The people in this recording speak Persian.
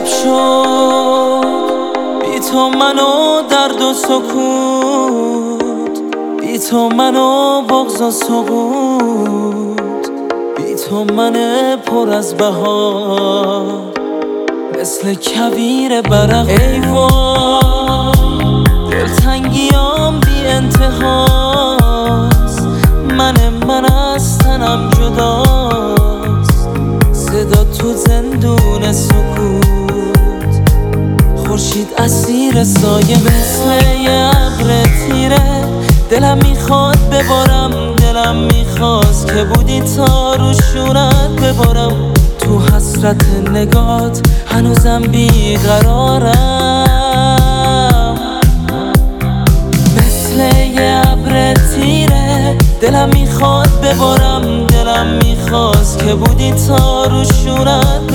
شب شد بی تو منو درد و سکوت، بی تو منو بغض و سقوط، بی تو من پر از بهار مثل کویر برق. ای وای دلتنگیام بی انتهاست، من از تنم جداست، صدا تو زندون سکوت، خورشید اسیر سایه مثل یه ابر تیره. دلم میخواد ببارم، دلم میخواست که بودی تا رو شونت ببارم. تو حسرت نگات هنوزم بیقرارم، مثل یه ابر تیره. دلم میخواد ببارم، دلم میخواست که بودی تا رو شونت